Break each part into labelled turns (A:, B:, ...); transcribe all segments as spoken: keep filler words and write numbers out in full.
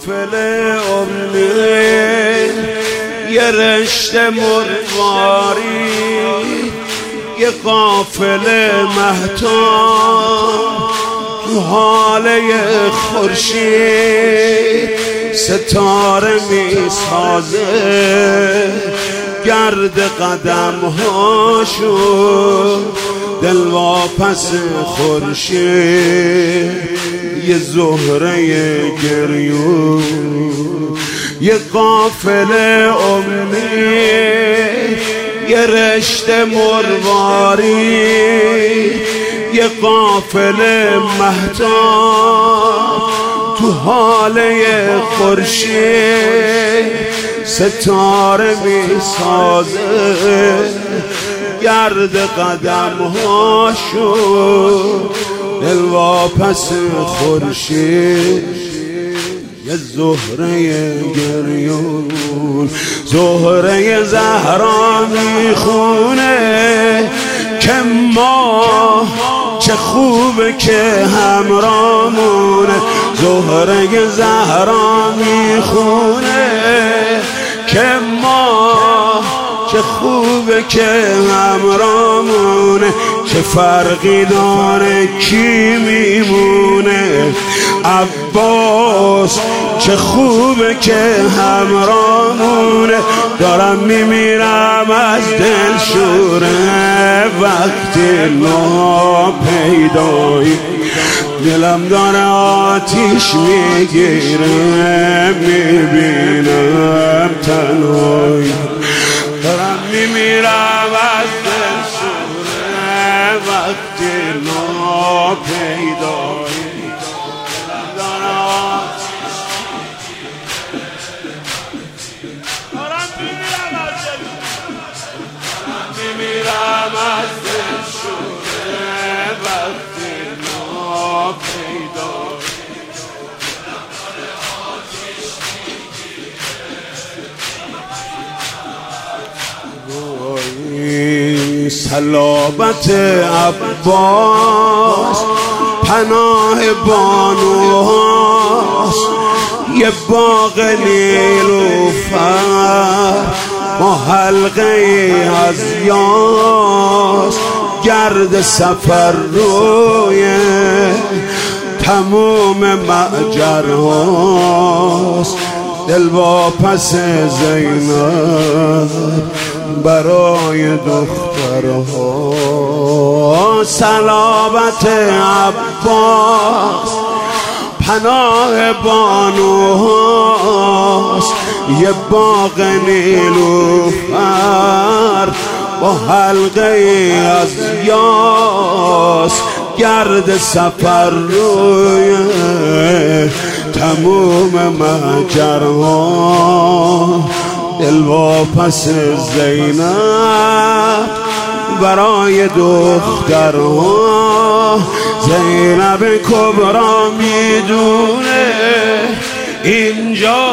A: قافله امید، یه رشته مرواری، یه قافله مهتاب تو حاله خورشید ستاره میسازه، گرد قدم هاشو دل واپس خورشید، یه زهره گریون، یه قافله امید، یه رشته مرواری، یه قافله مهتاب تو حاله خورشید ستاره میسازه، گرد قدم هاشو دل واپس خورشید، یه زهره گریون، زهره زهرا میخونه که ما چه خوبه که همرامونه، زهره زهرا میخونه که ما چه خوبه که همرامونه، چه فرقی داره کی میمونه، عباس چه خوبه که همرامونه، دارم میمیرم از دل شوره وقتی ناپیدایی، دلم داره آتیش میگیره میبینم تنهایی، دارم میمیرم از دل شوره وقتی ناپیدایی، دلم داره آتیش دارم میمیرم از دل دارم میمیرم از دل شوره وقتی ناپیدایی، صلابت عباس پناه بانوهاست، یه باغ نیلوفر با حلقه از یاس، گرد سفر روی تموم معجرهاست، دل واپس زینب برای دخترها، صلابت عباس پناه بانوهاست، یه باغ نیلوفر با حلقه از یاس، گرد سفر روی تموم مهجرها، دل واپس زینب برای دخترها، زینب کبرا میدونه اینجا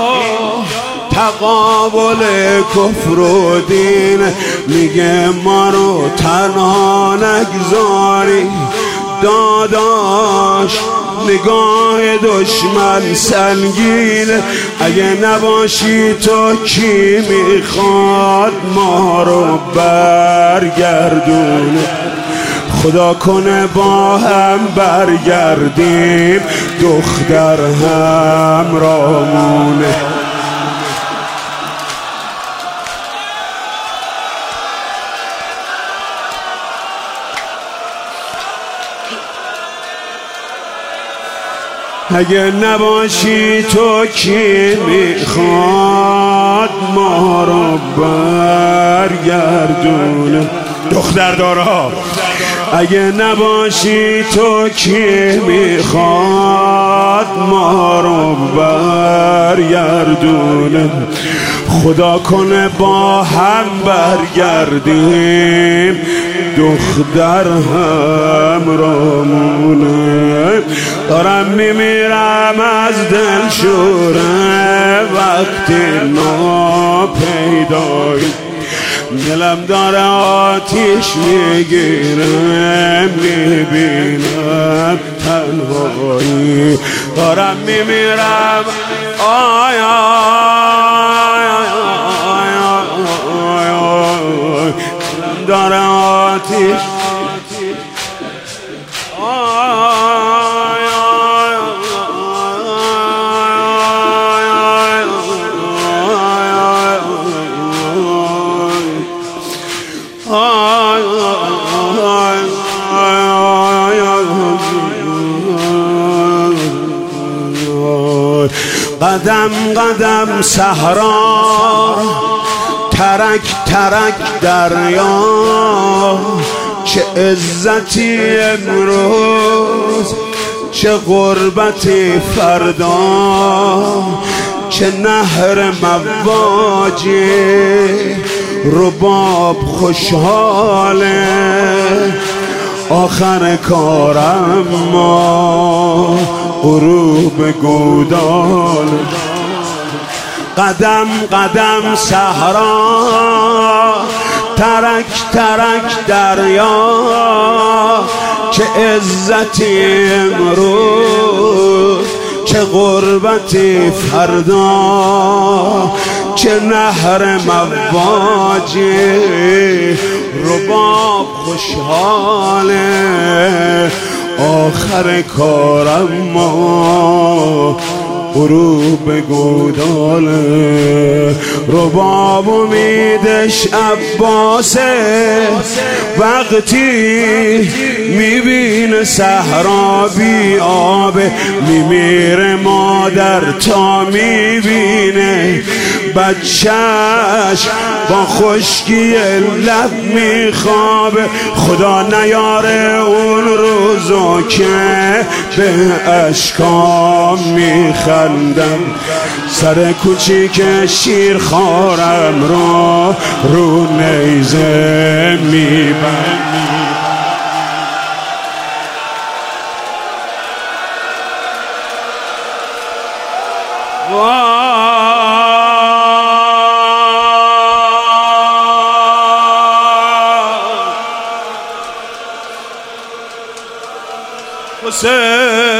A: تقابل کفر و دین، میگه ما رو تنها نگذاری داداش، نگاه دشمن سنگینه، اگه نباشی تو کی میخواد ما رو برگردونه، خدا کنه با هم برگردیم دختر همرامونه. اگه نباشی تو کی میخواد ما رو برگردونه، دختر دارا اگه نباشی تو کی میخواد ما رو برگردونه، خدا کنه با هم برگردیم دختر همرامونه، دارم میمیرم از دل شوره وقتی ناپیدایی، دلم داره آتیش میگیره میبینم تنهایی، دارم میمیرم آیا داره آتیش قدم قدم صحرا ترک ترک دریا چه عزتی امروز چه غربتی فردا چه نهر مواجی رباب خوشحاله آخر کارم ما غروب گودال قدم قدم صحرا ترک ترک دریا چه عزتی امروز چه غربتی فردا چه نهر مواجی رباب خوشحاله آخر کارم ما غروب گوداله رباب امیدش عباسه وقتی میبینه صحرا بی آبه میمیره مادر تا میبینه بچهش با خشکی لب میخوابه خدا نیاره اون روزو که به اشکام میخندم سر کوچیک شیرخوارم رو رو نیزه میبندم حسین